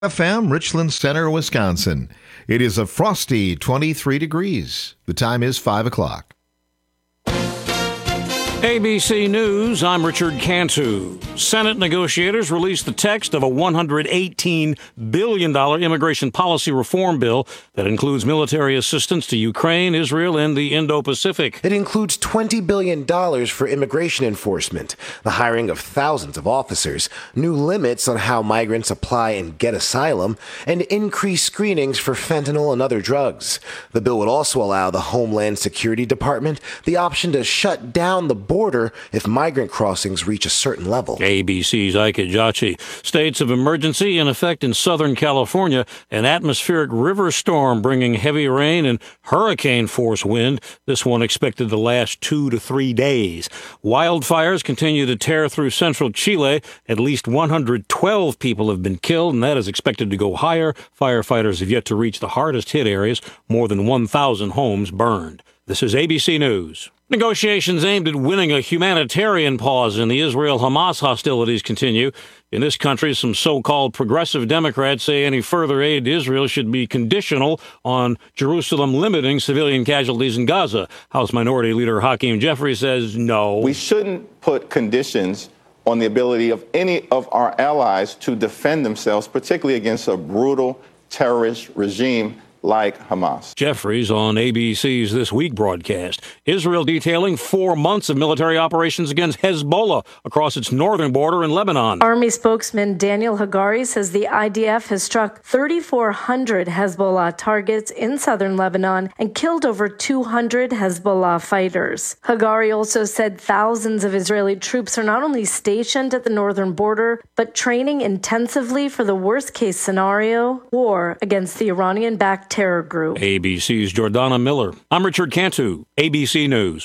FM, Richland Center, Wisconsin. It is a frosty 23 degrees. The time is 5 o'clock. ABC News, I'm Richard Cantu. Senate negotiators released the text of a $118 billion immigration policy reform bill that includes military assistance to Ukraine, Israel, and the Indo-Pacific. It includes $20 billion for immigration enforcement, the hiring of thousands of officers, new limits on how migrants apply and get asylum, and increased screenings for fentanyl and other drugs. The bill would also allow the Homeland Security Department the option to shut down the border if migrant crossings reach a certain level. ABC's Ike Ejachi. States of emergency in effect in Southern California. An atmospheric river storm bringing heavy rain and hurricane-force wind. This one expected to last 2 to 3 days. Wildfires continue to tear through central Chile. At least 112 people have been killed, and that is expected to go higher. Firefighters have yet to reach the hardest-hit areas. More than 1,000 homes burned. This is ABC News. Negotiations aimed at winning a humanitarian pause in the Israel-Hamas hostilities continue. In this country, some so-called progressive Democrats say any further aid to Israel should be conditional on Jerusalem limiting civilian casualties in Gaza. House Minority Leader Hakeem Jeffries says no. We shouldn't put conditions on the ability of any of our allies to defend themselves, particularly against a brutal terrorist regime like Hamas. Jeffries on ABC's This Week broadcast. Israel detailing 4 months of military operations against Hezbollah across its northern border in Lebanon. Army spokesman Daniel Hagari says the IDF has struck 3,400 Hezbollah targets in southern Lebanon and killed over 200 Hezbollah fighters. Hagari also said thousands of Israeli troops are not only stationed at the northern border, but training intensively for the worst-case scenario, war against the Iranian-backed terror group. ABC's Jordana Miller. I'm Richard Cantu, ABC News.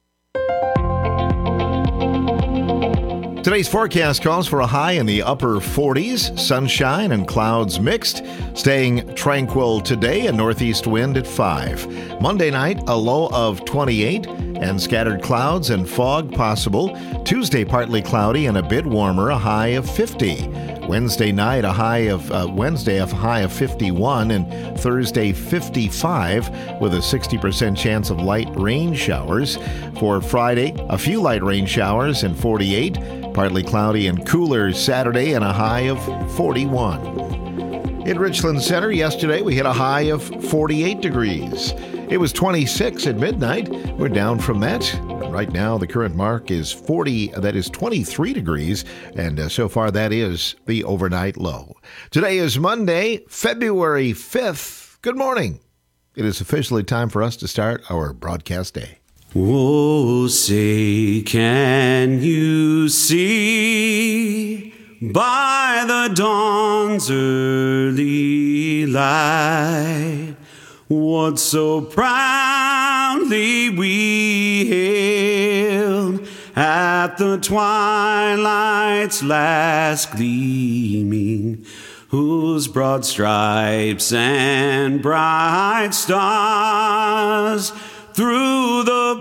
Today's forecast calls for a high in the upper 40s, sunshine and clouds mixed, staying tranquil today, a northeast wind at 5. Monday night, a low of 28 and scattered clouds and fog possible. Tuesday, partly cloudy and a bit warmer, a high of 50. Wednesday night, a high of 51, and Thursday 55 with a 60% chance of light rain showers. For Friday, a few light rain showers and 48, partly cloudy and cooler Saturday and a high of 41. In Richland Center yesterday, we hit a high of 48 degrees. It was 26 at midnight. We're down from that. Right now, the current mark is 23 degrees, and so far that is the overnight low. Today is Monday, February 5th. Good morning. It is officially time for us to start our broadcast day. Oh, say, can you see by the dawn's early light what so proudly we hailed at the twilight's last gleaming, whose broad stripes and bright stars through the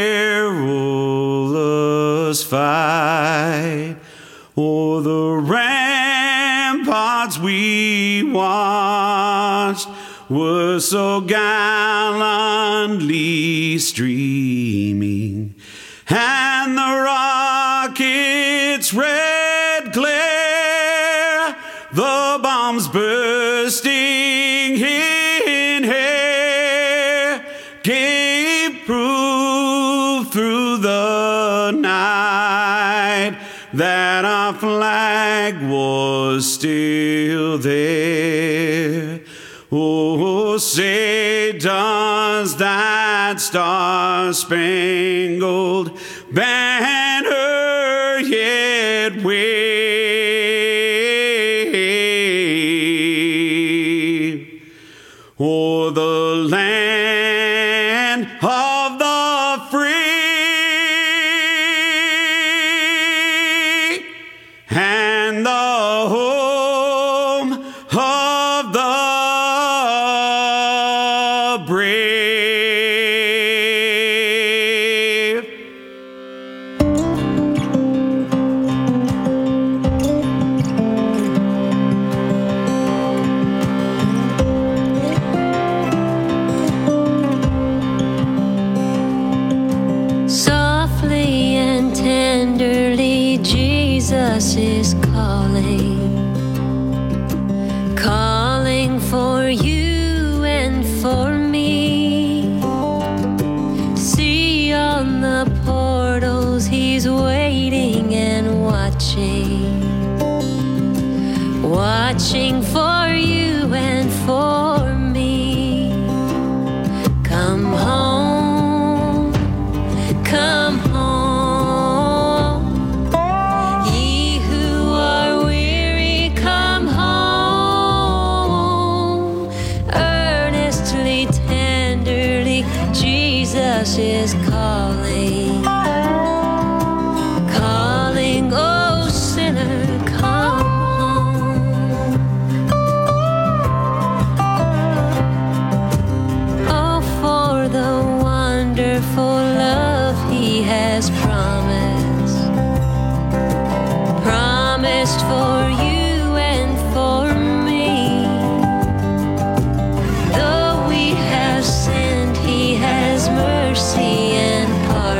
perilous fight o'er the ramparts we watched were so gallantly streaming, and the rocket's red glare, the bombs bursting in air, gave proof through the night that our flag was still there. Oh, say, does that star-spangled banner yet wave o'er the land of the free and the home of the brave? you and for me. See on the portals he's waiting and watching for you and for me. Come home, come home, ye who are weary, come home. Earnestly, tenderly, Jesus is calling, calling, oh sinner, come home. Oh, for the wonderful love he has promised for you and for me. Though we have sinned, he has mercy and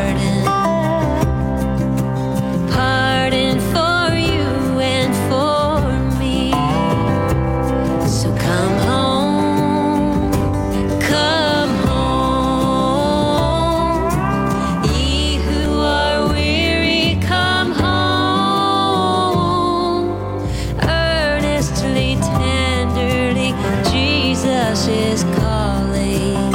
pardon for you and for me. So come home, come home, ye who are weary, come home. Earnestly, tenderly, Jesus is calling,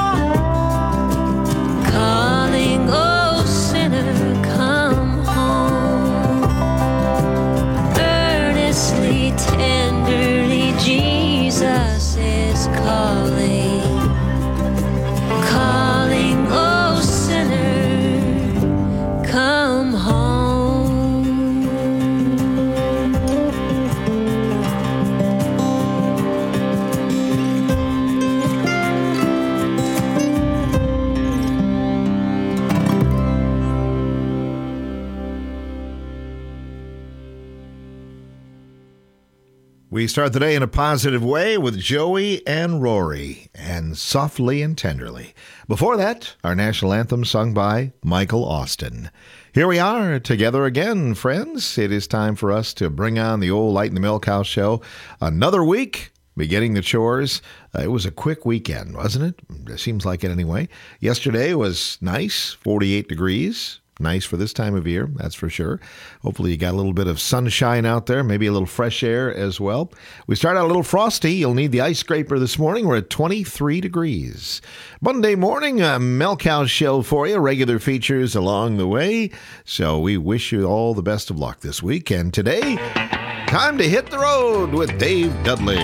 calling, oh sinner, come home. Earnestly, tenderly, Jesus is calling, calling, oh sinner, come home. We start the day in a positive way with Joey and Rory and Softly and Tenderly. Before that, our national anthem sung by Michael Austin. Here we are together again, friends. It is time for us to bring on the old Light in the Milk House show. Another week, beginning the chores. It was a quick weekend, wasn't it? It seems like it anyway. Yesterday was nice, 48 degrees. Nice for this time of year, that's for sure. Hopefully you got a little bit of sunshine out there, maybe a little fresh air as well. We start out a little frosty. You'll need the ice scraper this morning. We're at 23 degrees. Monday morning, a Milk House show for you. Regular features along the way. So we wish you all the best of luck this week. And today, time to hit the road with Dave Dudley.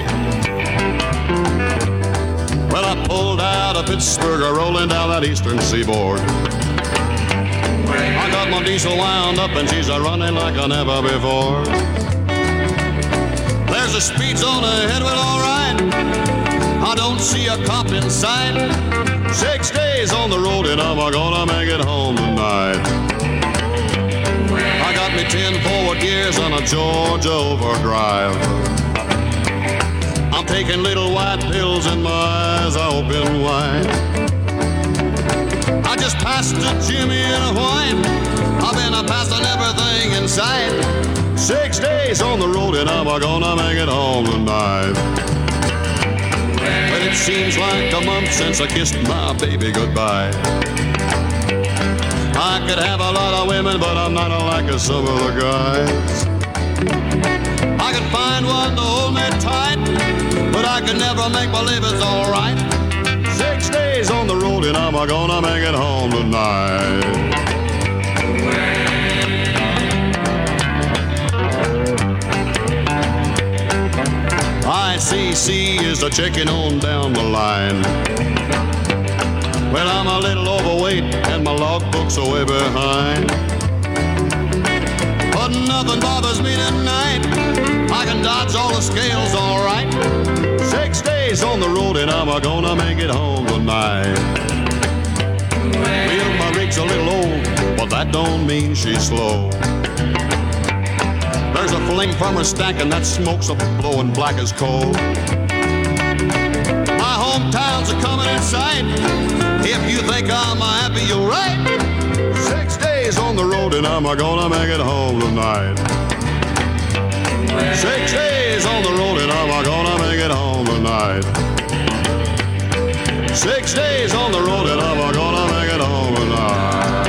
Well, I pulled out of Pittsburgh, rolling down that eastern seaboard. I got my diesel wound up and she's a-running like I never before. There's a speed zone ahead, well, all right. I don't see a cop in sight. 6 days on the road and I'm gonna make it home tonight. I got me 10 forward gears on a Georgia overdrive. I'm taking little white pills and my eyes are open wide. I just passed a Jimmy and a wine. I've been a passing everything in sight. 6 days on the road and I'm gonna make it home tonight. But it seems like a month since I kissed my baby goodbye. I could have a lot of women, but I'm not like some of the guys. I could find one to hold me tight, but I could never make believe it's alright. 6 days on the road and I'm gonna make it home tonight. ICC is a checking on down the line. Well, I'm a little overweight and my logbook's are way behind. But nothing bothers me tonight. I can dodge all the scales all right. 6 days on the road and I'm gonna make it home tonight. Well, my rig's a little old, but that don't mean she's slow. There's a fling from her stacking that smoke's a blowing black as coal. My hometown's a coming in sight. If you think I'm happy, you're right. 6 days on the road and I'm gonna make it home tonight. 6 days on the road and I'm gonna make it home tonight. 6 days on the road and I'm gonna make it home tonight.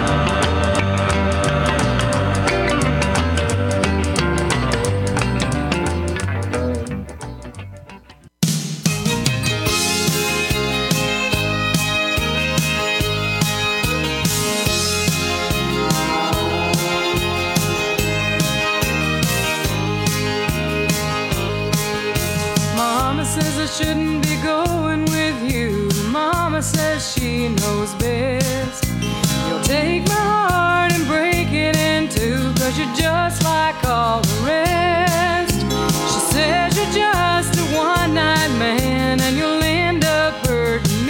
Mama says I shouldn't be going with you. Mama says she knows best. You'll take my heart and break it in two, 'cause you're just like all the rest. She says you're just a one-night man and you'll end up hurting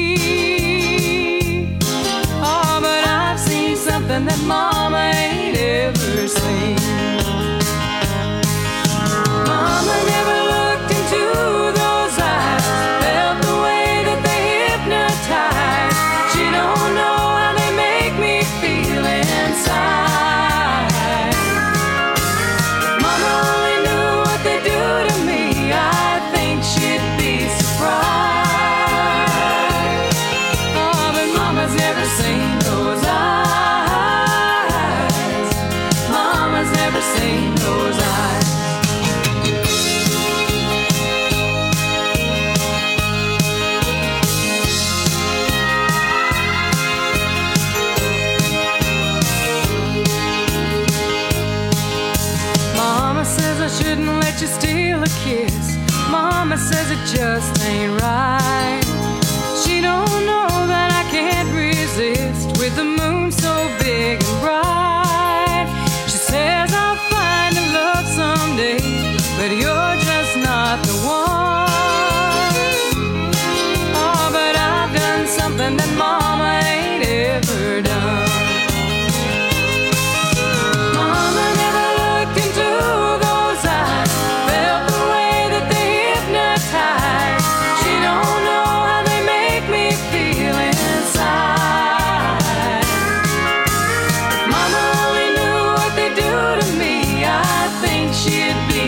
me. Oh, but I've seen something that Mama ain't ever seen. Mama never looked into those eyes, felt the way that they hypnotize. She don't know how they make me feel inside. Mama only knew what they do to me, I think she'd be surprised. Oh, but Mama's never seen those eyes. Mama's never seen those eyes. Mama says I shouldn't let you steal a kiss. Mama says it just ain't right. She don't know that I can't resist with the moon so big and bright. She says I'll find a love someday, but you're just not the one. Oh, but I've done something that Mama ain't ever done. Mama never looked into those eyes, felt the way that they hypnotize. She don't know how they make me feel inside. If Mama only knew what they do to me, I think she'd be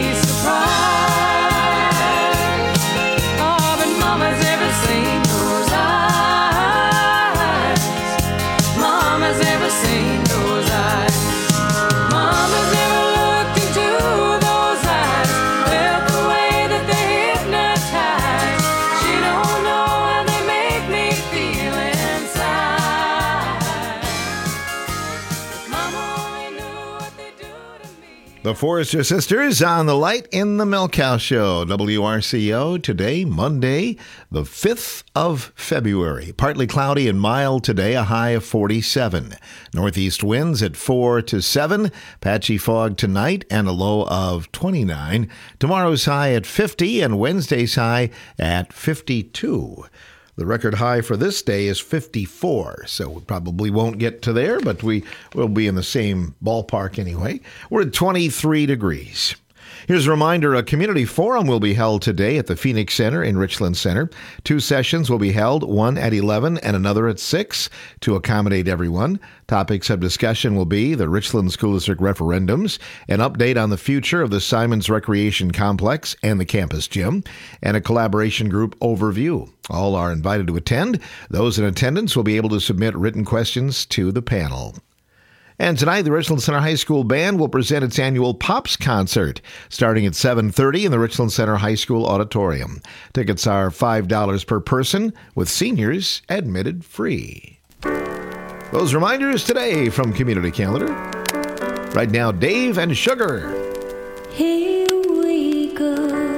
surprised. Oh, but Mama's never seen those eyes. Mama's never seen those eyes. Mama's never looked into those eyes, felt the way that they hypnotize. She don't know how they make me feel inside. If Mama only knew what they do to me. The Forrester Sisters on the Light in the Milk House Show. WRCO today, Monday, the 5th of February. Partly cloudy and mild today, a high of 47. Northeast winds at 4 to 7. Patchy fog tonight and a low of 29. Tomorrow's high at 50 and Wednesday's high at 52. The record high for this day is 54, so we probably won't get to there, but we will be in the same ballpark anyway. We're at 23 degrees. Here's a reminder, a community forum will be held today at the Phoenix Center in Richland Center. 2 sessions will be held, one at 11 and another at 6 to accommodate everyone. Topics of discussion will be the Richland School District referendums, an update on the future of the Simons Recreation Complex and the campus gym, and a collaboration group overview. All are invited to attend. Those in attendance will be able to submit written questions to the panel. And tonight, the Richland Center High School Band will present its annual Pops concert, starting at 7:30 in the Richland Center High School Auditorium. Tickets are $5 per person, with seniors admitted free. Those reminders today from Community Calendar. Right now, Dave and Sugar. Here we go,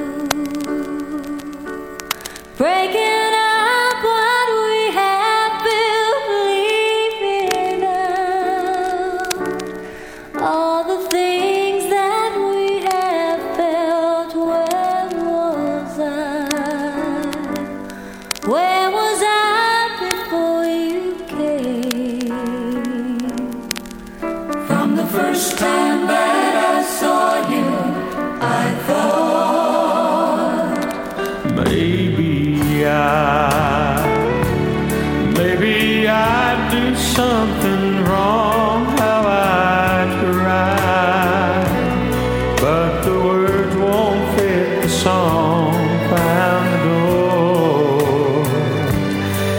breaking up what we have built, leaving out all the things that we have felt. Where was I? Where was I before you came? From the first time that I saw you, I thought maybe I do something wrong, how I try, but the words won't fit the song. Found the door,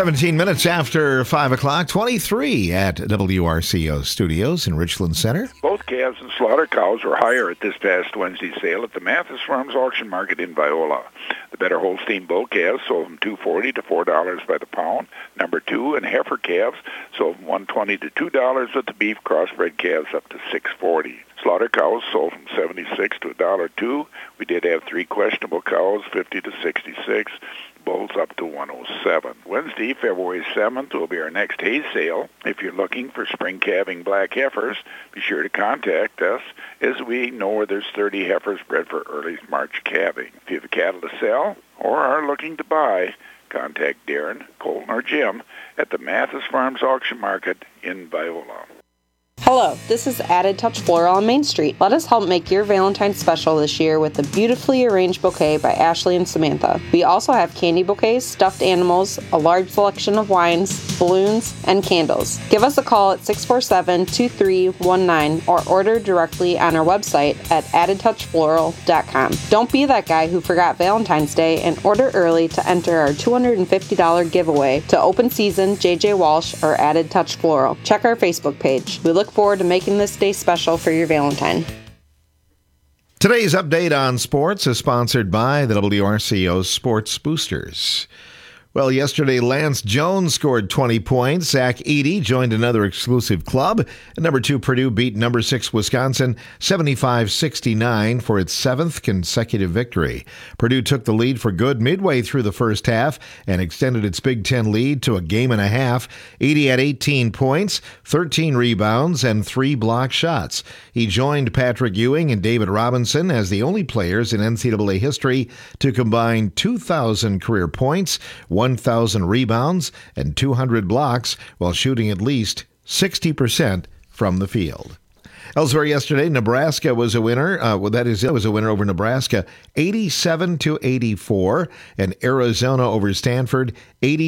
17 minutes after 5 o'clock, 23 at WRCO Studios in Richland Center. Both calves and slaughter cows were higher at this past Wednesday sale at the Mathis Farms Auction Market in Viola. The better Holstein bull calves sold from $2.40 to $4 by the pound. Number 2 and heifer calves sold from $1.20 to $2, with the beef crossbred calves up to $6.40. Slaughter cows sold from $76 to $1.02. We did have 3 questionable cows, $50 to $66. Bulls up to $107. Wednesday, February 7th, will be our next hay sale. If you're looking for spring calving black heifers, be sure to contact us, as we know there's 30 heifers bred for early March calving. If you have cattle to sell or are looking to buy, contact Darren, Colton, or Jim at the Mathis Farms Auction Market in Viola. Hello, this is Added Touch Floral on Main Street. Let us help make your Valentine's special this year with a beautifully arranged bouquet by Ashley and Samantha. We also have candy bouquets, stuffed animals, a large selection of wines, balloons, and candles. Give us a call at 647-2319 or order directly on our website at addedtouchfloral.com. Don't be that guy who forgot Valentine's Day and order early to enter our $250 giveaway to Open Season, JJ Walsh, or Added Touch Floral. Check our Facebook page. We look forward to making this day special for your Valentine. Today's update on sports is sponsored by the WRCO Sports Boosters. Well, yesterday, Lance Jones scored 20 points. Zach Edey joined another exclusive club. And number 2 Purdue beat number 6 Wisconsin 75-69 for its 7th consecutive victory. Purdue took the lead for good midway through the first half and extended its Big Ten lead to a game and a half. Edey had 18 points, 13 rebounds, and 3 block shots. He joined Patrick Ewing and David Robinson as the only players in NCAA history to combine 2,000 career points, 1,000 rebounds, and 200 blocks while shooting at least 60% from the field. Elsewhere yesterday, Nebraska was a winner. It was a winner over Nebraska, 87-84, and Arizona over Stanford,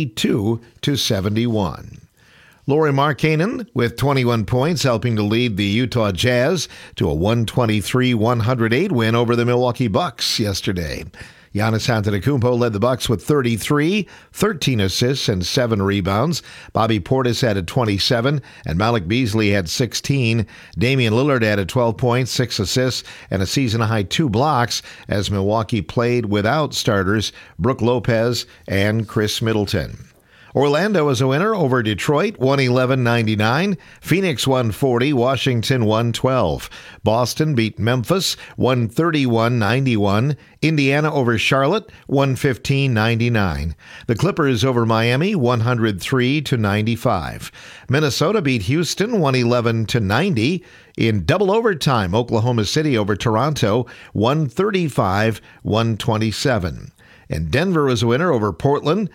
82-71. Lauri Markkanen with 21 points, helping to lead the Utah Jazz to a 123-108 win over the Milwaukee Bucks yesterday. Giannis Antetokounmpo led the Bucks with 33, 13 assists, and 7 rebounds. Bobby Portis added 27, and Malik Beasley had 16. Damian Lillard added 12 points, 6 assists, and a season-high 2 blocks as Milwaukee played without starters Brook Lopez and Chris Middleton. Orlando was a winner over Detroit, 111-99. Phoenix 140, Washington 112. Boston beat Memphis, 131-91. Indiana over Charlotte, 115-99. The Clippers over Miami, 103-95. Minnesota beat Houston, 111-90. In double overtime, Oklahoma City over Toronto, 135-127. And Denver was a winner over Portland,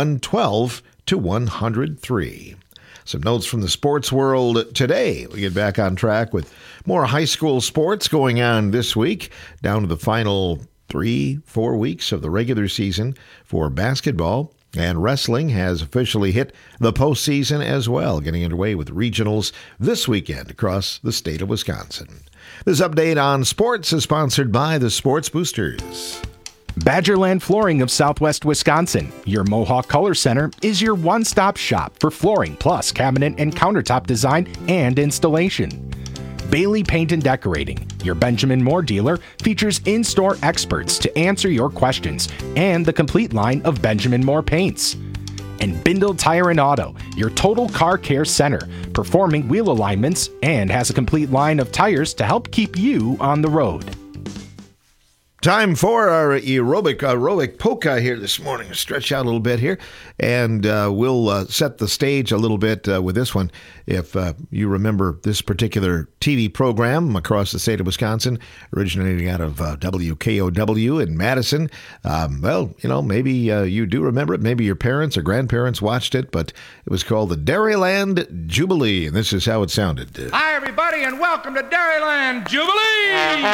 112-103. Some notes from the sports world today. We get back on track with more high school sports going on this week, down to the final 3-4 weeks of the regular season for basketball. And wrestling has officially hit the postseason as well, getting underway with regionals this weekend across the state of Wisconsin. This update on sports is sponsored by the Sports Boosters. Badgerland Flooring of Southwest Wisconsin, your Mohawk Color Center, is your one-stop shop for flooring plus cabinet and countertop design and installation. Bailey Paint and Decorating, your Benjamin Moore dealer, features in-store experts to answer your questions and the complete line of Benjamin Moore paints. And Bindle Tire and Auto, your total car care center, performing wheel alignments and has a complete line of tires to help keep you on the road. Time for our aerobic polka here this morning. Stretch out a little bit here, and we'll set the stage a little bit with this one. If you remember this particular TV program across the state of Wisconsin, originating out of WKOW in Madison, maybe you do remember it. Maybe your parents or grandparents watched it, but it was called the Dairyland Jubilee, and this is how it sounded. Hi, everybody, and welcome to Dairyland Jubilee!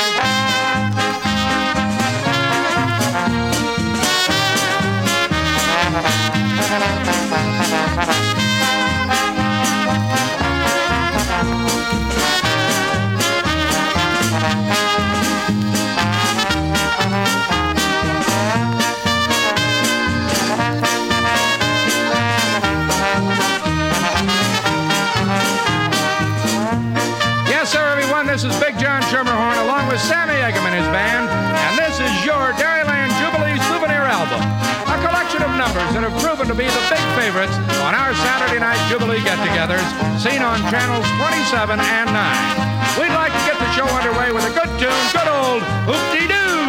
everyone. This is Big John Schermerhorn along with Sammy Eggum and his band, and this is your Dairyland Jubilee Souvenir Album, a collection of numbers that have proven to be the big favorites on our Saturday night Jubilee get-togethers, seen on channels 27 and 9. We'd like to get the show underway with a good tune, good old Hoop-Dee-Doo.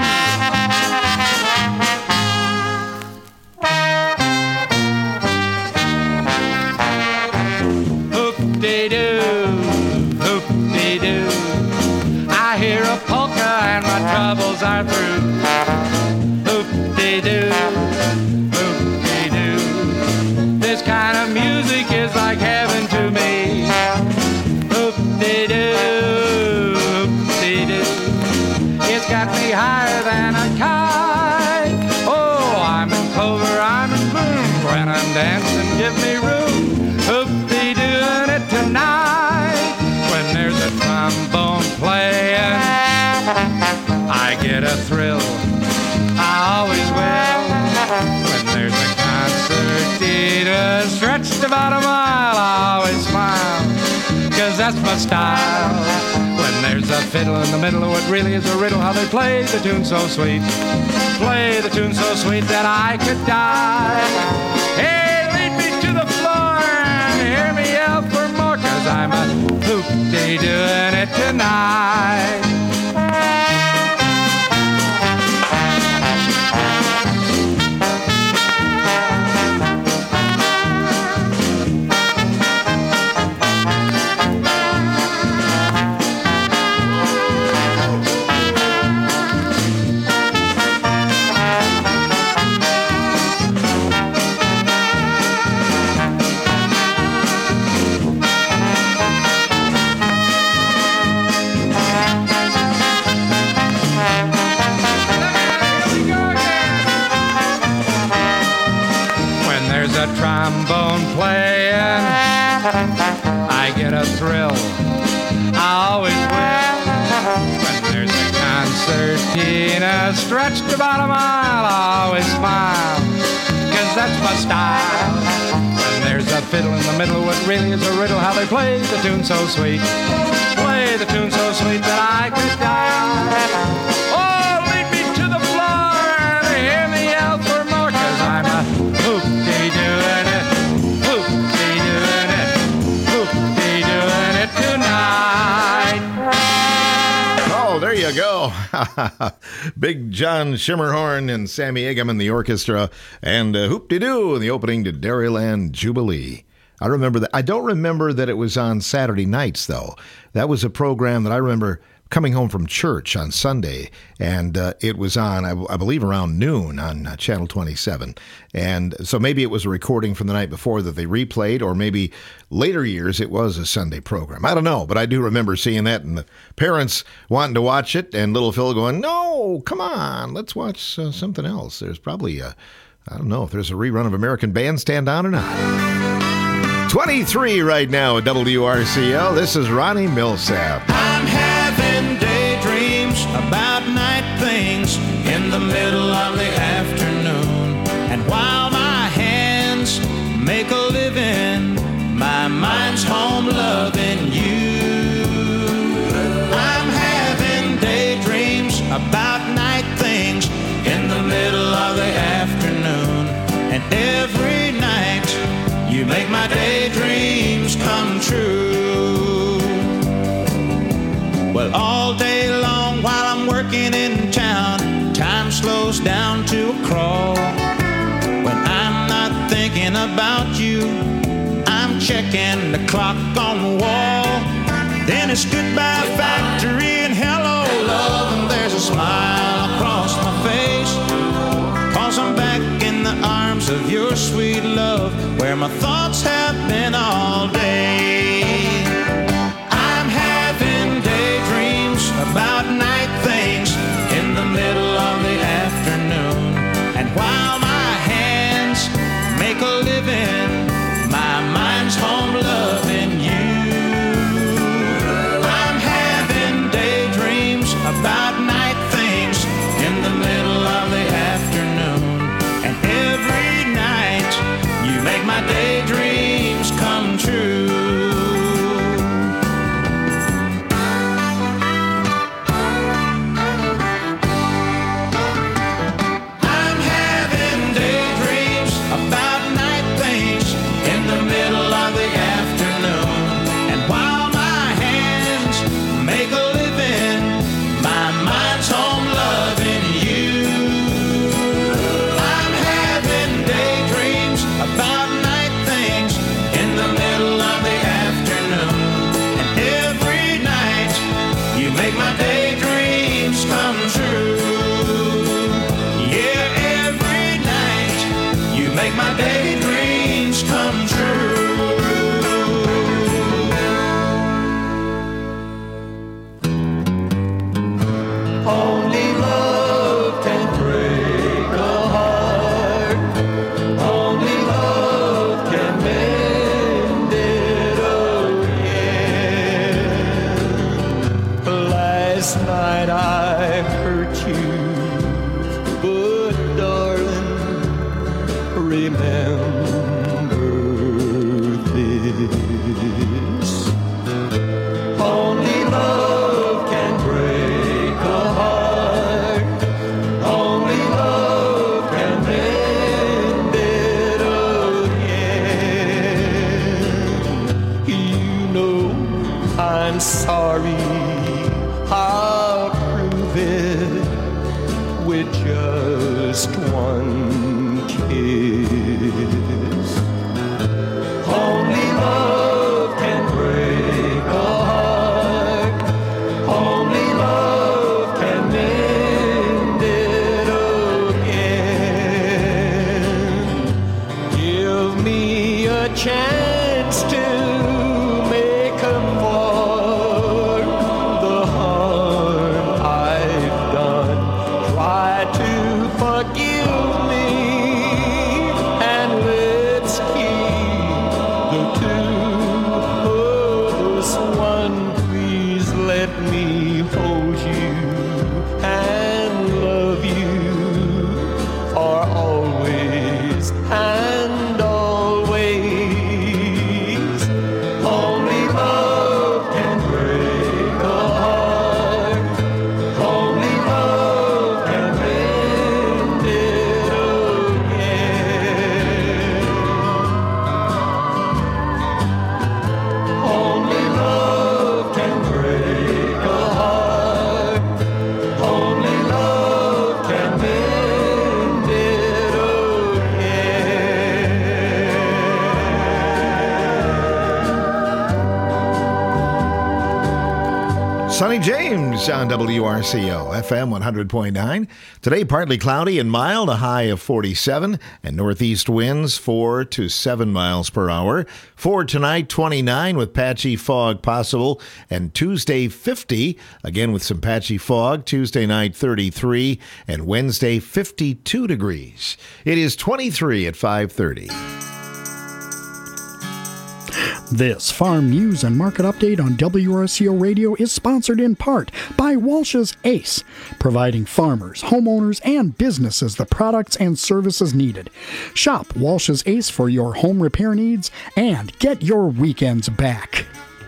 Hoop-dee-doo, I hear a polka and my troubles are through. Hoop-dee-doo, hoop-dee-doo. This kind of music is like heaven to me. Hoop-dee-doo, hoop-dee-doo. It's got me higher than a kite. Oh, I'm in clover, I'm in bloom. When I'm dancing, give me room. Hoop-dee-doing it tonight. When there's a trombone playing, I get a thrill. I always will. When there's a concertina stretched about a mile, I always smile, 'cause that's my style. When there's a fiddle in the middle of what really is a riddle, how they play the tune so sweet, play the tune so sweet that I could die. Hey, lead me to the floor and hear me yell for more, 'cause I'm a hoop-dee doing it tonight. A trombone playing, I get a thrill. I always will. When there's a concertina stretched about a mile, I always smile, 'cause that's my style. When there's a fiddle in the middle of what really is a riddle, how they play the tune so sweet, play the tune so sweet that I could die. Oh, lead me to the floor and hear me yell for more, 'cause I'm a hoop-dee-doing it, hoop-dee-doing it, hoop-dee-doing it tonight. Oh, there you go. Big John Schermerhorn and Sammy Eggum in the orchestra, and Hoop-Dee-Doo in the opening to Dairyland Jubilee. I remember that. I don't remember that it was on Saturday nights, though. That was a program that I remember coming home from church on Sunday, and it was on, I believe, around noon on Channel 27. And so maybe it was a recording from the night before that they replayed, or maybe later years it was a Sunday program. I don't know, but I do remember seeing that, and the parents wanting to watch it, and little Phil going, "No, come on, let's watch something else." There's probably, I don't know if there's a rerun of American Bandstand on or not. 23 right now at WRCL. This is Ronnie Millsap. I'm having daydreams about night things in the middle of the afternoon. And while my hands make a living, my mind's home loving you. I'm having daydreams about night things in the middle of the afternoon. And every night you make my daydreams come true. Well, all day long while I'm working in town, time slows down to a crawl. When I'm not thinking about you, I'm checking the clock on the wall. Then it's goodbye factory and hello love, and there's a smile across my face, 'cause I'm back in the arms of your sweet love, where my thoughts have been all day. I'm having daydreams about night things in the middle of the afternoon. And while my hands make a living, my mind's home loving you. I'm having daydreams about night things in the middle of the afternoon. And every night you make my daydreams come true. last night I hurt you, but darling, remember this. Only love can break a heart. Only love can mend it again. You know I'm sorry, I'll prove it with just one kiss. Only love can break a heart. Only love can mend it again. Give me a chance to make up for the harm I've done. Try to forgive me, and let's keep the two of us one. Please let me hold you and love you for always and always. Only love can break a heart. Only love can mend it again. Only love can break a heart. Only love can mend it Sonny James on WRCO, FM 100.9. Today, partly cloudy and mild, a high of 47, and northeast winds 4 to 7 miles per hour. For tonight, 29 with patchy fog possible, and Tuesday, 50, again with some patchy fog. Tuesday night, 33, and Wednesday, 52 degrees. It is 23 at 5:30. This Farm News and Market Update on WRCO Radio is sponsored in part by Walsh's Ace, providing farmers, homeowners, and businesses the products and services needed. Shop Walsh's Ace for your home repair needs and get your weekends back.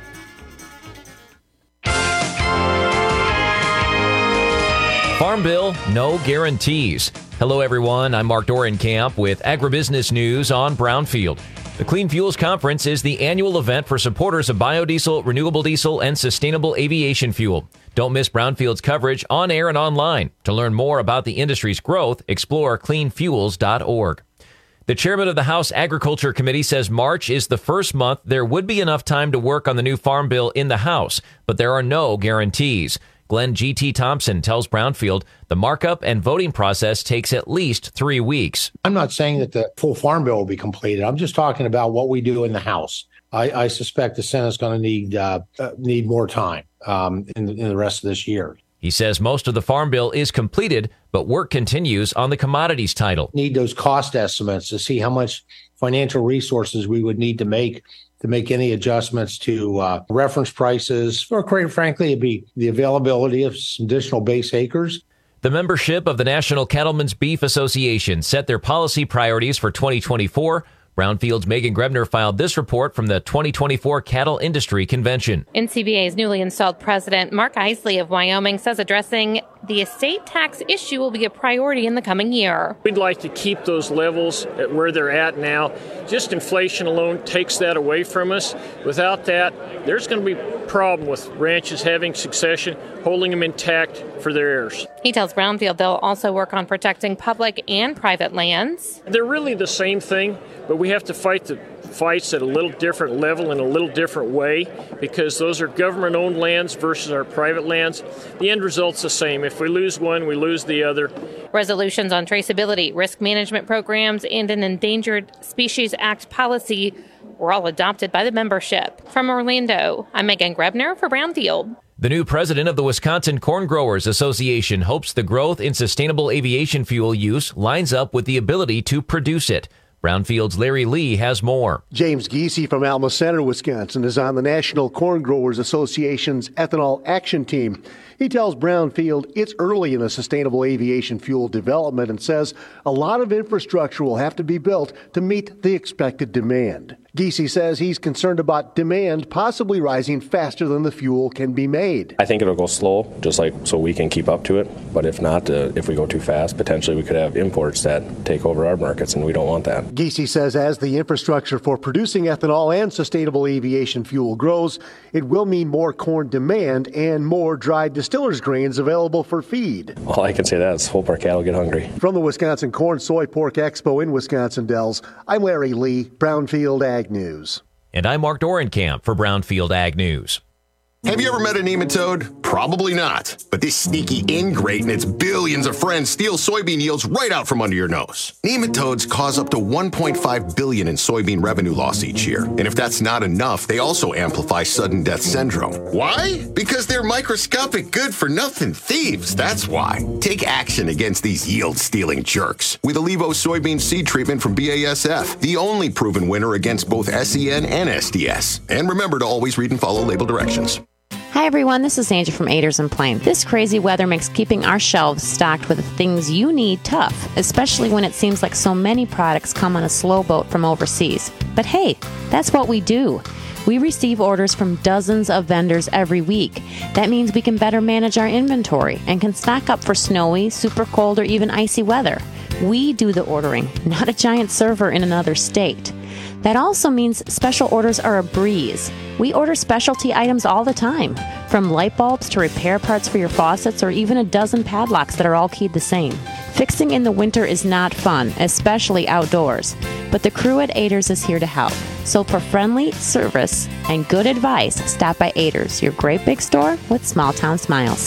Farm Bill, no guarantees. Hello, everyone. I'm Mark Dorenkamp with Agribusiness News on Brownfield. The Clean Fuels Conference is the annual event for supporters of biodiesel, renewable diesel, and sustainable aviation fuel. Don't miss Brownfield's coverage on air and online. To learn more about the industry's growth, explore cleanfuels.org. The chairman of the House Agriculture Committee says March is the first month there would be enough time to work on the new farm bill in the House, but there are no guarantees. Glenn G.T. Thompson tells Brownfield the markup and voting process takes at least 3 weeks. I'm not saying that the full farm bill will be completed. I'm just talking about what we do in the House. I suspect the Senate's going to need more time in the rest of this year. He says most of the farm bill is completed, but work continues on the commodities title. Need those cost estimates to see how much financial resources we would need to make any adjustments to reference prices, or quite frankly, it'd be the availability of some additional base acres. The membership of the National Cattlemen's Beef Association set their policy priorities for 2024. Brownfield's Megan Grebner filed this report from the 2024 Cattle Industry Convention. NCBA's newly installed president, Mark Isley of Wyoming, says addressing the estate tax issue will be a priority in the coming year. We'd like to keep those levels at where they're at now. Just inflation alone takes that away from us. Without that, there's going to be a problem with ranches having succession, holding them intact for their heirs. He tells Brownfield they'll also work on protecting public and private lands. They're really the same thing, but we have to fight the fights at a little different level in a little different way, because those are government-owned lands versus our private lands. The end result's the same. If we lose one, we lose the other. Resolutions on traceability, risk management programs, and an Endangered Species Act policy were all adopted by the membership. From Orlando, I'm Megan Grebner for Brownfield. The new president of the Wisconsin Corn Growers Association hopes the growth in sustainable aviation fuel use lines up with the ability to produce it. Brownfield's Larry Lee has more. James Giese from Alma Center, Wisconsin, is on the National Corn Growers Association's Ethanol Action Team. He tells Brownfield it's early in the sustainable aviation fuel development and says a lot of infrastructure will have to be built to meet the expected demand. Giese says he's concerned about demand possibly rising faster than the fuel can be made. I think it'll go slow, just like so we can keep up to it. But if not, if we go too fast, potentially we could have imports that take over our markets, and we don't want that. Giese says as the infrastructure for producing ethanol and sustainable aviation fuel grows, it will mean more corn demand and more dried distillers grains available for feed. All I can say that is hope our cattle get hungry. From the Wisconsin Corn Soy Pork Expo in Wisconsin Dells, I'm Larry Lee, Brownfield Ag News. And I'm Mark Dorenkamp for Brownfield Ag News. Have you ever met a nematode? Probably not. But this sneaky ingrate and its billions of friends steal soybean yields right out from under your nose. Nematodes cause up to $1.5 billion in soybean revenue loss each year. And if that's not enough, they also amplify sudden death syndrome. Why? Because they're microscopic good-for-nothing thieves. That's why. Take action against these yield-stealing jerks with Allevo soybean seed treatment from BASF, the only proven winner against both SEN and SDS. And remember to always read and follow label directions. Hi everyone, this is Angie from Aders and Plain. This crazy weather makes keeping our shelves stocked with the things you need tough, especially when it seems like so many products come on a slow boat from overseas. But hey, that's what we do. We receive orders from dozens of vendors every week. That means we can better manage our inventory and can stock up for snowy, super cold, or even icy weather. We do the ordering, not a giant server in another state. That also means special orders are a breeze. We order specialty items all the time, from light bulbs to repair parts for your faucets or even a dozen padlocks that are all keyed the same. Fixing in the winter is not fun, especially outdoors, but the crew at Aders is here to help. So for friendly service and good advice, stop by Aders, your great big store with small town smiles.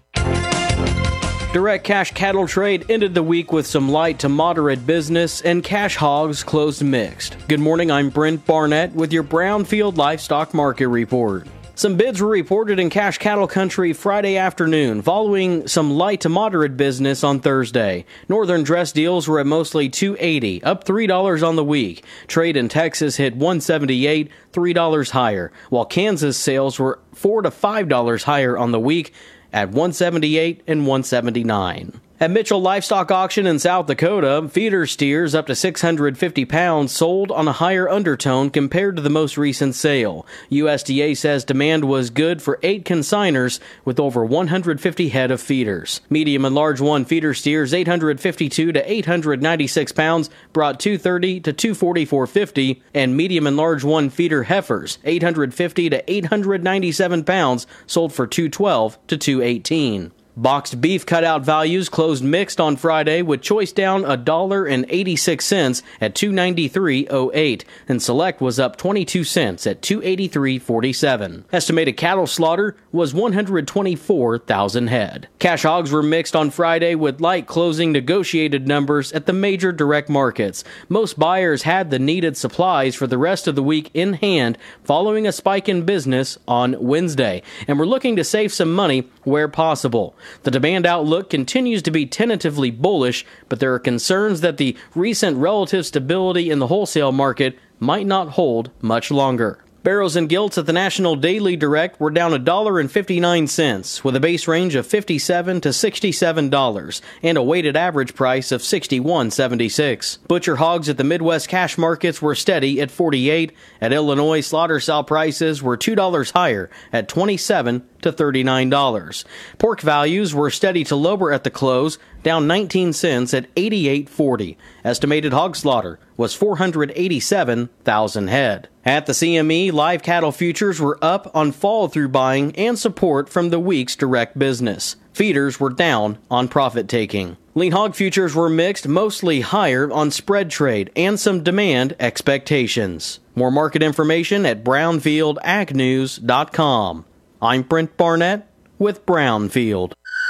Direct cash cattle trade ended the week with some light to moderate business, and cash hogs closed mixed. Good morning, I'm Brent Barnett with your Brownfield Livestock Market Report. Some bids were reported in cash cattle country Friday afternoon, following some light to moderate business on Thursday. Northern dress deals were at mostly $2.80, up $3 on the week. Trade in Texas hit $1.78, $3 higher, while Kansas sales were $4 to $5 higher on the week, at $178 and $179. At Mitchell Livestock Auction in South Dakota, feeder steers up to 650 pounds sold on a higher undertone compared to the most recent sale. USDA says demand was good for 8 consigners with over 150 head of feeders. Medium and large one feeder steers 852 to 896 pounds brought 230 to 244.50, and medium and large one feeder heifers 850 to 897 pounds sold for 212 to 218. Boxed beef cutout values closed mixed on Friday, with choice down $1.86 at $293.08, and select was up 22 cents at $283.47. Estimated cattle slaughter was 124,000 head. Cash hogs were mixed on Friday, with light closing negotiated numbers at the major direct markets. Most buyers had the needed supplies for the rest of the week in hand following a spike in business on Wednesday, and were looking to save some money where possible. The demand outlook continues to be tentatively bullish, but there are concerns that the recent relative stability in the wholesale market might not hold much longer. Barrows and gilts at the National Daily Direct were down $1.59, with a base range of $57 to $67 and a weighted average price of $61.76. Butcher hogs at the Midwest cash markets were steady at $48. At Illinois, slaughter sow prices were $2 higher at $27 to $39. Pork values were steady to lower at the close, down 19 cents at $88.40. Estimated hog slaughter was 487,000 head. At the CME, live cattle futures were up on fall-through buying and support from the week's direct business. Feeders were down on profit-taking. Lean hog futures were mixed, mostly higher on spread trade and some demand expectations. More market information at brownfieldagnews.com. I'm Brent Barnett with Brownfield.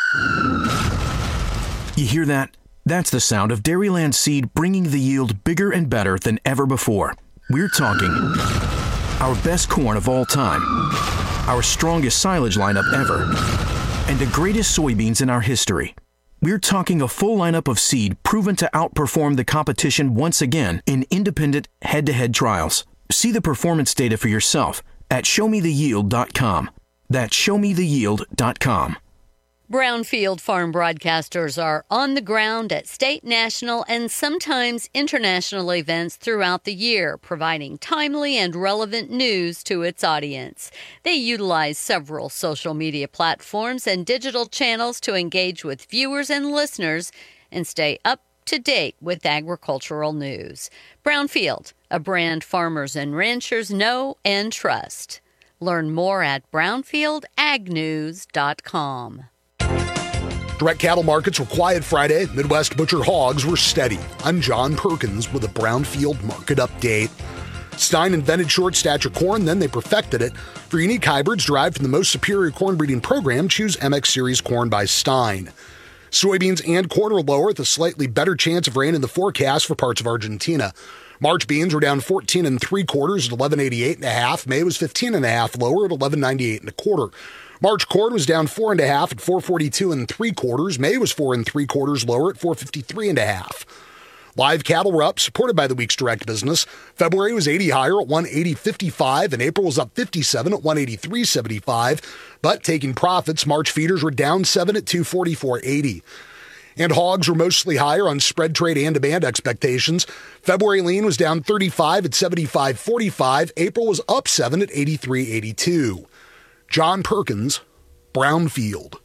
You hear that? That's the sound of Dairyland Seed bringing the yield bigger and better than ever before. We're talking our best corn of all time, our strongest silage lineup ever, and the greatest soybeans in our history. We're talking a full lineup of seed proven to outperform the competition once again in independent head-to-head trials. See the performance data for yourself at showmetheyield.com. That's showmetheyield.com. Brownfield farm broadcasters are on the ground at state, national, and sometimes international events throughout the year, providing timely and relevant news to its audience. They utilize several social media platforms and digital channels to engage with viewers and listeners and stay up to date with agricultural news. Brownfield, a brand farmers and ranchers know and trust. Learn more at brownfieldagnews.com. Direct cattle markets were quiet Friday. Midwest butcher hogs were steady. I'm John Perkins with a Brownfield market update. Stein invented short stature corn, then they perfected it. For unique hybrids derived from the most superior corn breeding program, choose MX Series corn by Stein. Soybeans and corn are lower with a slightly better chance of rain in the forecast for parts of Argentina. March beans were down 14 3/4 at 11.88.5. May was 15.5 lower at 11.98 1/4. March corn was down 4.5 at 4.42 3/4. May was 4 3/4 lower at 4.53.5. Live cattle were up, supported by the week's direct business. February was 80 higher at 180.55, and April was up 57 at 183.75. But taking profits, March feeders were down 7 at 244.80. And hogs were mostly higher on spread trade and demand expectations. February lean was down 35 at 75.45. April was up 7 at 83.82. John Perkins, Brownfield.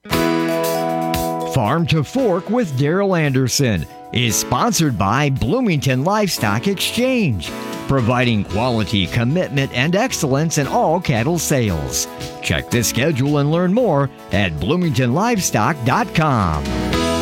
Farm to Fork with Daryl Anderson is sponsored by Bloomington Livestock Exchange, providing quality, commitment, and excellence in all cattle sales. Check the schedule and learn more at bloomingtonlivestock.com.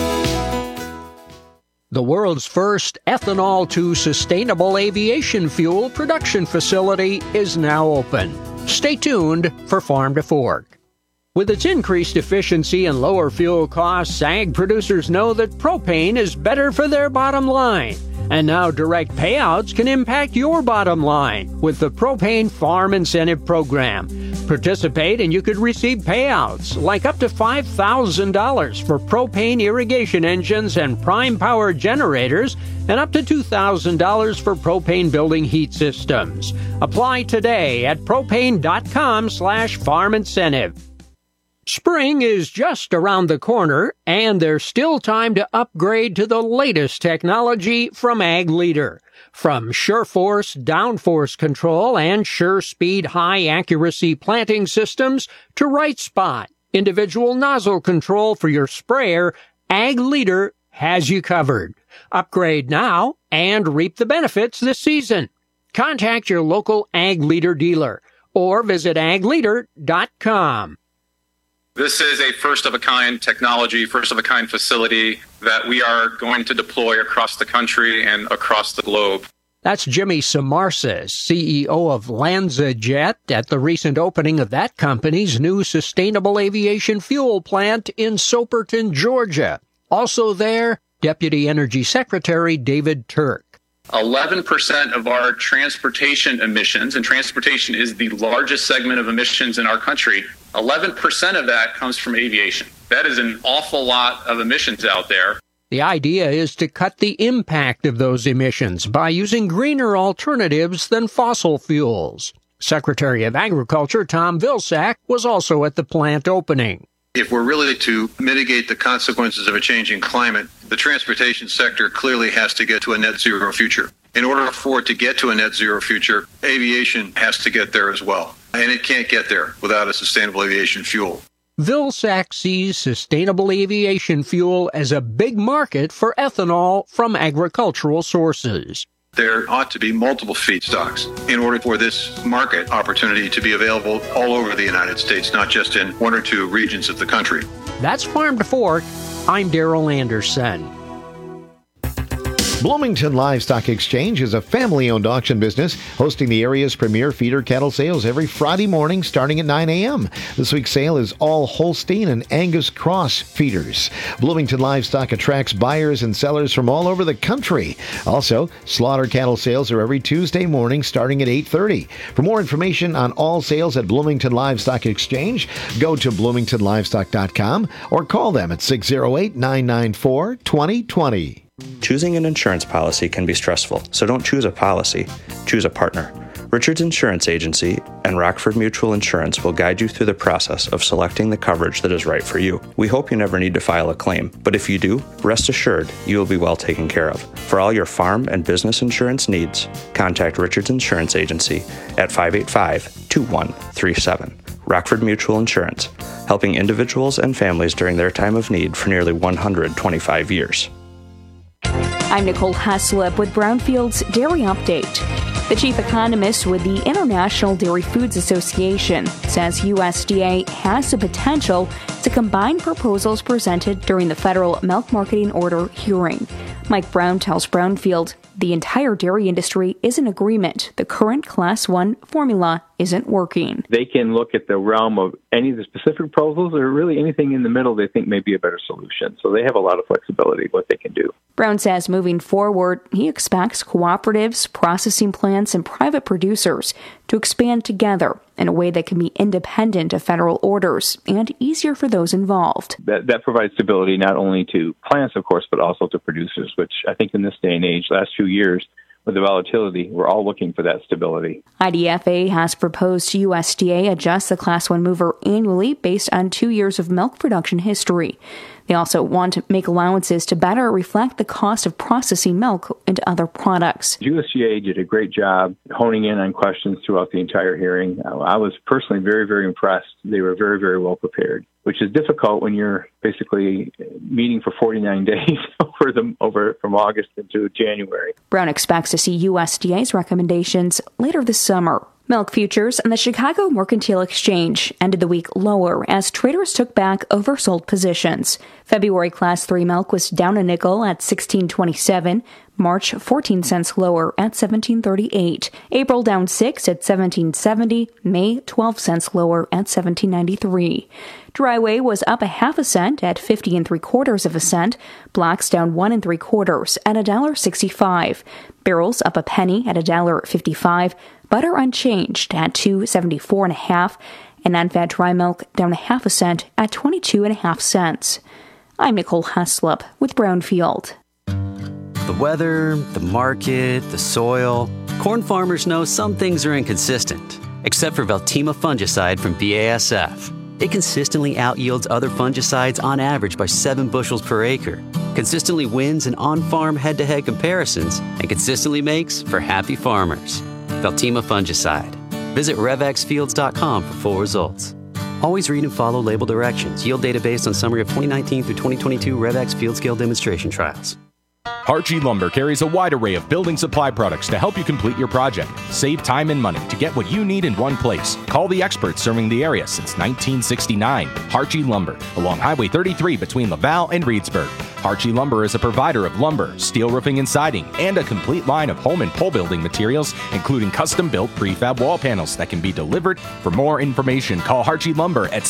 The world's first ethanol-to-sustainable aviation fuel production facility is now open. Stay tuned for Farm to Fork. With its increased efficiency and lower fuel costs, ag producers know that propane is better for their bottom line. And now direct payouts can impact your bottom line with the Propane Farm Incentive Program. Participate and you could receive payouts like up to $5,000 for propane irrigation engines and prime power generators and up to $2,000 for propane building heat systems. Apply today at propane.com/farm incentive. Spring is just around the corner, and there's still time to upgrade to the latest technology from Ag Leader. From SureForce downforce control and SureSpeed high-accuracy planting systems to Right Spot, individual nozzle control for your sprayer, Ag Leader has you covered. Upgrade now and reap the benefits this season. Contact your local Ag Leader dealer or visit agleader.com. This is a first-of-a-kind technology, first-of-a-kind facility that we are going to deploy across the country and across the globe. That's Jimmy Samarsis, CEO of LanzaJet, at the recent opening of that company's new sustainable aviation fuel plant in Soperton, Georgia. Also there, Deputy Energy Secretary David Turk. 11% of our transportation emissions, and transportation is the largest segment of emissions in our country, 11% of that comes from aviation. That is an awful lot of emissions out there. The idea is to cut the impact of those emissions by using greener alternatives than fossil fuels. Secretary of Agriculture Tom Vilsack was also at the plant opening. If we're really to mitigate the consequences of a changing climate, the transportation sector clearly has to get to a net zero future. In order for it to get to a net zero future, aviation has to get there as well. And it can't get there without a sustainable aviation fuel. Vilsack sees sustainable aviation fuel as a big market for ethanol from agricultural sources. There ought to be multiple feedstocks in order for this market opportunity to be available all over the United States, not just in one or two regions of the country. That's Farm to Fork. I'm Daryl Anderson. Bloomington Livestock Exchange is a family-owned auction business hosting the area's premier feeder cattle sales every Friday morning starting at 9 a.m. This week's sale is all Holstein and Angus Cross feeders. Bloomington Livestock attracts buyers and sellers from all over the country. Also, slaughter cattle sales are every Tuesday morning starting at 8:30. For more information on all sales at Bloomington Livestock Exchange, go to bloomingtonlivestock.com or call them at 608-994-2020. Choosing an insurance policy can be stressful, so don't choose a policy. Choose a partner. Richards Insurance Agency and Rockford Mutual Insurance will guide you through the process of selecting the coverage that is right for you. We hope you never need to file a claim, but if you do, rest assured you will be well taken care of. For all your farm and business insurance needs, contact Richards Insurance Agency at 585-2137. Rockford Mutual Insurance, helping individuals and families during their time of need for nearly 125 years. I'm Nicole Haslip with Brownfield's Dairy Update. The chief economist with the International Dairy Foods Association says USDA has the potential to combine proposals presented during the federal milk marketing order hearing. Mike Brown tells Brownfield the entire dairy industry is in agreement the current Class 1 formula isn't working. They can look at the realm of any of the specific proposals or really anything in the middle they think may be a better solution. So they have a lot of flexibility what they can do. Brown says moving forward, he expects cooperatives, processing plants, and private producers to expand together in a way that can be independent of federal orders and easier for those involved. That provides stability not only to plants, of course, but also to producers, which I think in this day and age, last few years, with the volatility, we're all looking for that stability. IDFA has proposed USDA adjust the Class 1 mover annually based on 2 years of milk production history. They also want to make allowances to better reflect the cost of processing milk into other products. USDA did a great job honing in on questions throughout the entire hearing. I was personally very, very impressed. They were very, very well prepared, which is difficult when you're basically meeting for 49 days over from August into January. Brown expects to see USDA's recommendations later this summer. Milk futures and the Chicago Mercantile Exchange ended the week lower as traders took back oversold positions. February Class 3 milk was down a nickel at $16.27. March 14 cents lower at $17.38. April down 6 at $17.70. May 12 cents lower at $17.93. Dryway was up a half a cent at 50 3/4 cents. Blocks down 1 3/4 at $1.65. Barrels up a penny at $1.55. Butter unchanged at $2.74 1/2, and unfat dry milk down a half a cent at 22.5 cents. I'm Nicole Haslip with Brownfield. The weather, the market, the soil. Corn farmers know some things are inconsistent, except for Veltima fungicide from BASF. It consistently outyields other fungicides on average by 7 bushels per acre, consistently wins in on-farm head-to-head comparisons, and consistently makes for happy farmers. Veltima fungicide. Visit RevXFields.com for full results. Always read and follow label directions. Yield data based on summary of 2019 through 2022 RevX Field Scale Demonstration Trials. Archie Lumber carries a wide array of building supply products to help you complete your project. Save time and money to get what you need in one place. Call the experts serving the area since 1969. Archie Lumber, along Highway 33 between Laval and Reedsburg. Archie Lumber is a provider of lumber, steel roofing and siding, and a complete line of home and pole building materials, including custom-built prefab wall panels that can be delivered. For more information, call Archie Lumber at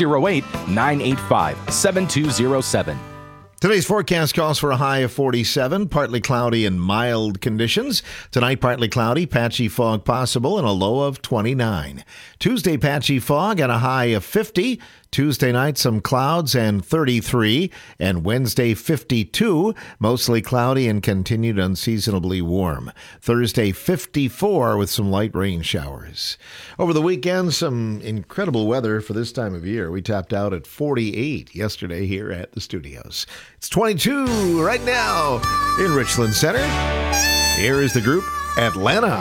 608-985-7207. Today's forecast calls for a high of 47, partly cloudy and mild conditions. Tonight, partly cloudy, patchy fog possible, and a low of 29. Tuesday, patchy fog and a high of 50. Tuesday night, some clouds and 33. And Wednesday, 52, mostly cloudy and continued unseasonably warm. Thursday, 54 with some light rain showers. Over the weekend, some incredible weather for this time of year. We tapped out at 48 yesterday here at the studios. It's 22 right now in Richland Center. Here is the group Atlanta.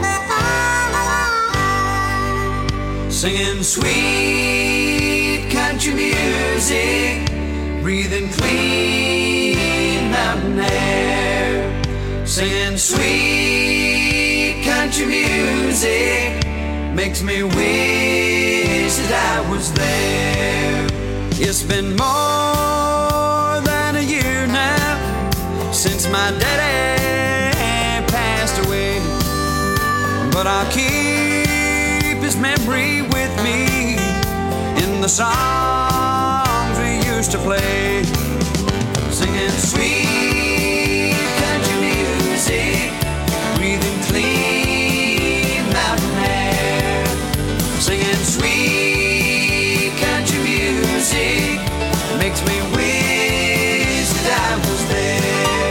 Singing sweet country music, breathing clean mountain air. Singing sweet country music makes me wish that I was there. It's been more than a year now since my daddy but I'll keep his memory with me in the songs we used to play, singing sweet country music, breathing clean mountain air, singing sweet country music makes me wish that I was there.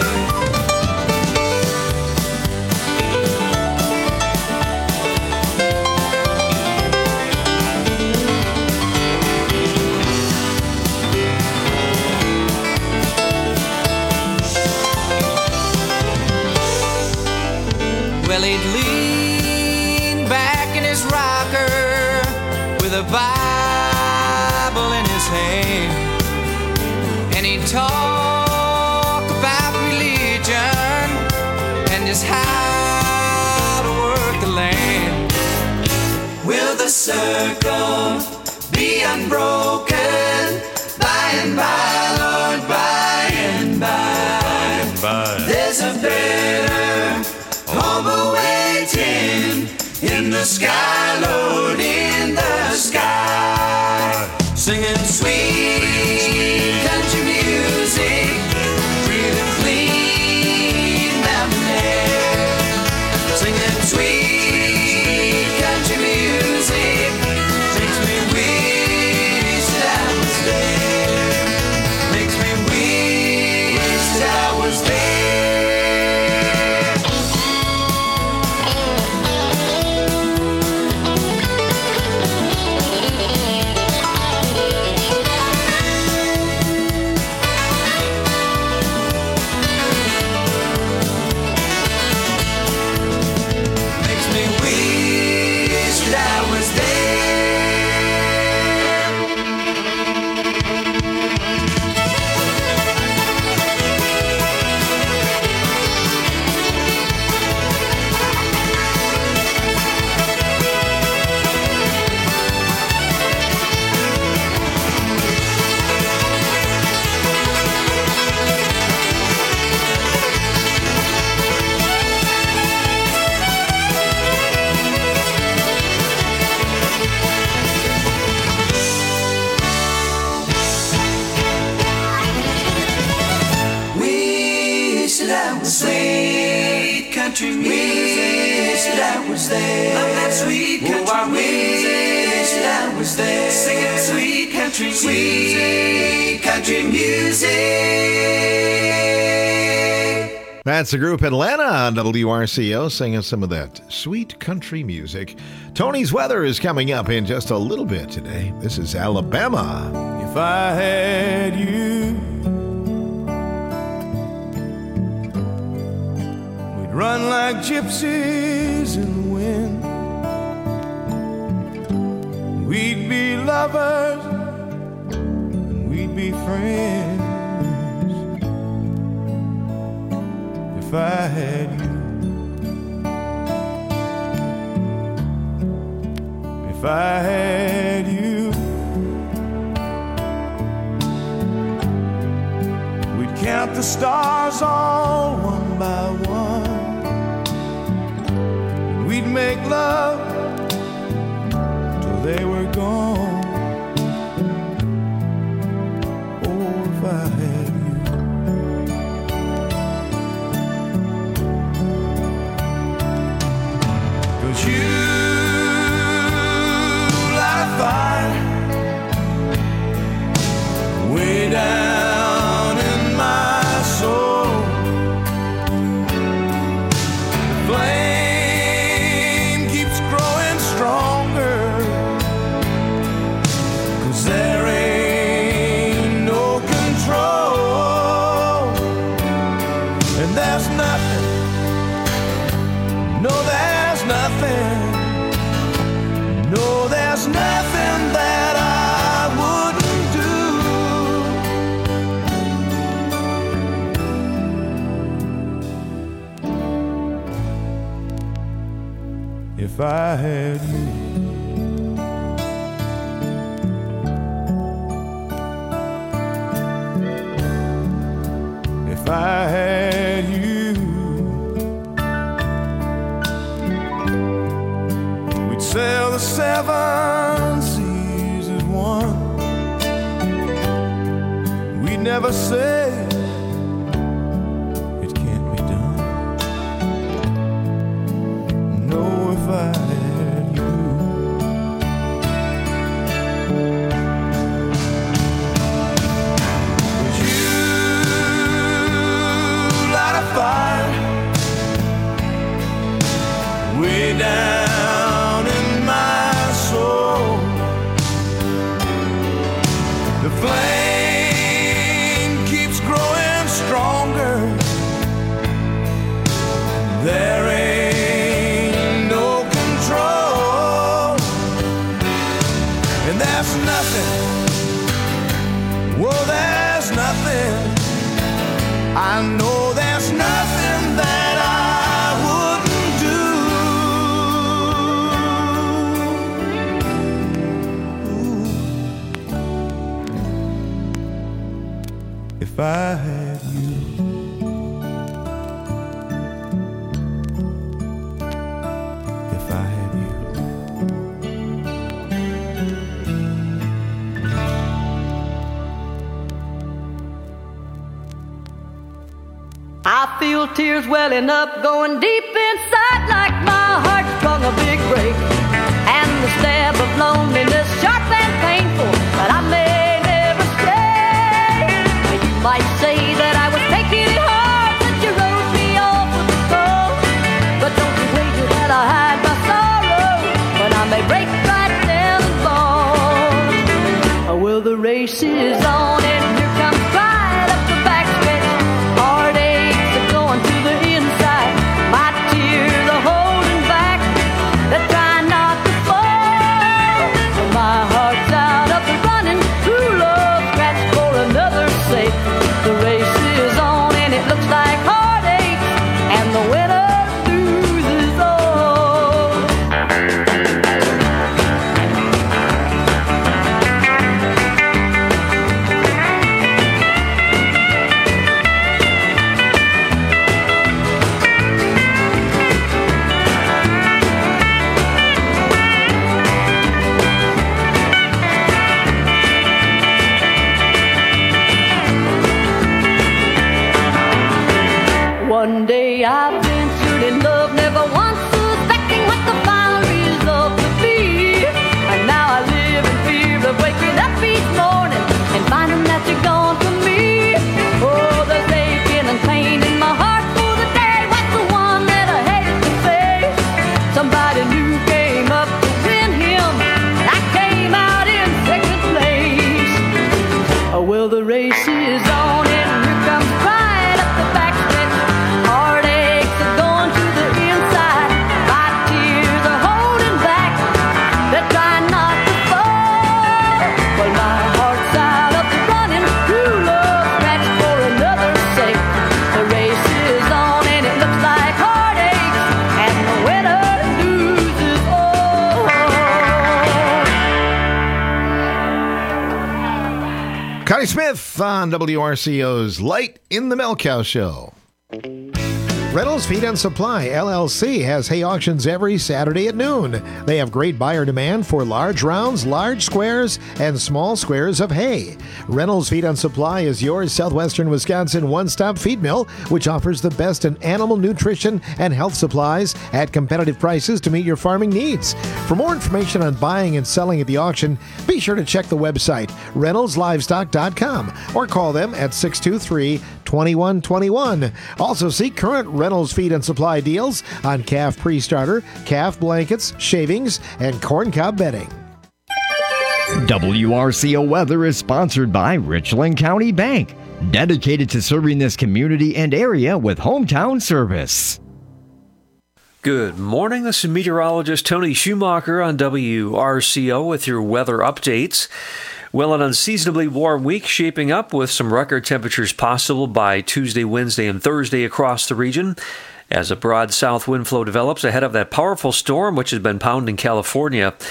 Well, he'd lean back in his rocker with a Bible in his hand, and he'd talk about religion and just how to work the land. Will the circle be unbroken by and by, Lord, by and by? There's a better home awaiting in the sky, Lord, in the sky. Singing sweet country music, breathing clean mountain air. Singing sweet country music makes me wish that I was there. Makes me wish that I was there. Sweet country music that was there. Love that sweet country music that was there. Singing sweet country music. That's the group Atlanta on WRCO singing some of that sweet country music. Tony's weather is coming up in just a little bit today. This is Alabama. If I had you, run like gypsies in the wind. We'd be lovers, and we'd be friends. If I had you, if I had you, we'd count the stars all one by one. We'd make love till they were gone. Oh, if I had you. 'Cause you light fire way down in my soul. Flame keeps growing stronger, 'cause there ain't no control. And there's nothing, no there's nothing, no there's nothing that I wouldn't do. If I had you. If I had you. never said it can't be done. No, if I had you, would you light a fire way down in my soul? The flame keeps growing stronger. There ain't no control, and there's nothing, whoa, there's nothing, I know there's nothing that I wouldn't do if I had you. If I had you. I feel tears welling up, going deep inside like my heart sprung a big break. And the stab of loneliness, sharp and painful, but I may never stay. You might say that I was taking it hard, that you wrote me off with the cold. But don't you wager that I hide my sorrow, when I may break right down and fall. Well, the race is on and here comes pride up the backstretch. Heartaches are going to the inside. My tears are holding back. They're trying not to fall. So my heart's out up and running. True love scratch for another's sake. The race is on and it looks like heartache, and the winner loses all. One day I ventured in love, never once suspecting what the final result would be. And now I live in fear of waking up each morning and finding that you're gone from me. Oh, there's aching and pain in my heart for the day. What's the one that I hated to face? Somebody new came up to win him, and I came out in second place. Oh, well, the race is on and here comes pride up the backstretch. Heartaches are going to the inside. My tears are holding back. They're trying not to fall. Well, my heart's out up and running. True love scratch for another's sake. The race is on and it looks like heartaches, and the winner loses all. Connie Smith on WRCO's Light in the Milk Cow Show. Reynolds Feed and Supply, LLC, has hay auctions every Saturday at noon. They have great buyer demand for large rounds, large squares, and small squares of hay. Reynolds Feed and Supply is your southwestern Wisconsin one-stop feed mill, which offers the best in animal nutrition and health supplies at competitive prices to meet your farming needs. For more information on buying and selling at the auction, be sure to check the website, reynoldslivestock.com, or call them at 623-2121. Also see current Reynolds Feed and Supply deals on calf pre-starter, calf blankets, shavings, and corncob bedding. WRCO Weather is sponsored by Richland County Bank, dedicated to serving this community and area with hometown service. Good morning. This is meteorologist Tony Schumacher on WRCO with your weather updates. Well, an unseasonably warm week shaping up with some record temperatures possible by Tuesday, Wednesday, and Thursday across the region as a broad south wind flow develops ahead of that powerful storm which has been pounding California.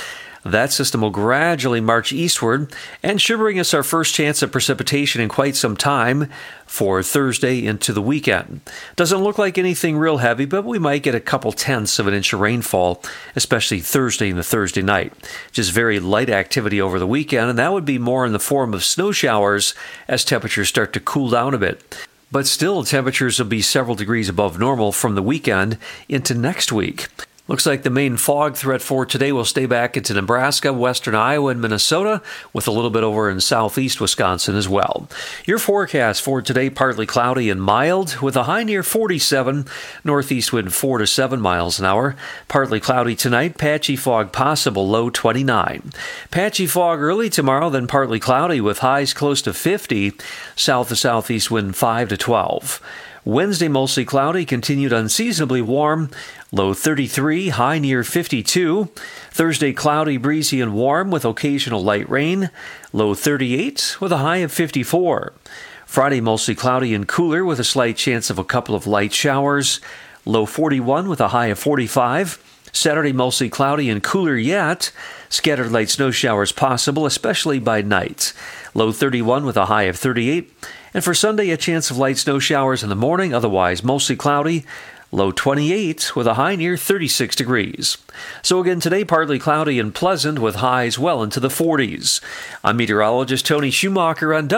That system will gradually march eastward and should bring us our first chance of precipitation in quite some time for Thursday into the weekend. Doesn't look like anything real heavy, but we might get a couple tenths of an inch of rainfall, especially Thursday and the Thursday night. Just very light activity over the weekend, and that would be more in the form of snow showers as temperatures start to cool down a bit. But still, temperatures will be several degrees above normal from the weekend into next week. Looks like the main fog threat for today will stay back into Nebraska, western Iowa, and Minnesota, with a little bit over in southeast Wisconsin as well. Your forecast for today, partly cloudy and mild, with a high near 47, northeast wind 4 to 7 miles an hour. Partly cloudy tonight, patchy fog possible, low 29. Patchy fog early tomorrow, then partly cloudy with highs close to 50, south to southeast wind 5 to 12. Wednesday, mostly cloudy, continued unseasonably warm, low 33, high near 52. Thursday, cloudy, breezy, and warm with occasional light rain, low 38 with a high of 54. Friday, mostly cloudy and cooler with a slight chance of a couple of light showers, low 41 with a high of 45. Saturday, mostly cloudy and cooler yet. Scattered light snow showers possible, especially by night. Low 31 with a high of 38. And for Sunday, a chance of light snow showers in the morning, otherwise mostly cloudy. Low 28 with a high near 36 degrees. So again, today partly cloudy and pleasant with highs well into the 40s. I'm meteorologist Tony Schumacher on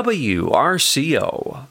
WRCO.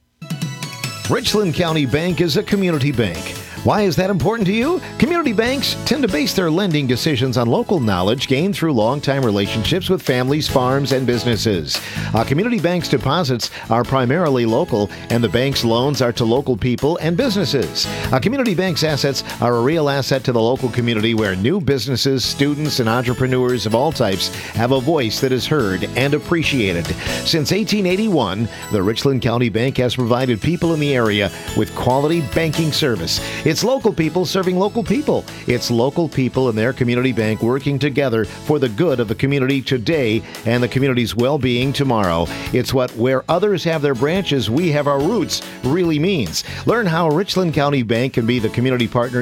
Richland County Bank is a community bank. Why is that important to you? Community banks tend to base their lending decisions on local knowledge gained through long-time relationships with families, farms, and businesses. Community bank's deposits are primarily local, and the bank's loans are to local people and businesses. Community bank's assets are a real asset to the local community where new businesses, students, and entrepreneurs of all types have a voice that is heard and appreciated. Since 1881, the Richland County Bank has provided people in the area with quality banking service. It's local people serving local people. It's local people and their community bank working together for the good of the community today and the community's well-being tomorrow. It's what where others have their branches, we have our roots really means. Learn how Richland County Bank can be the community partner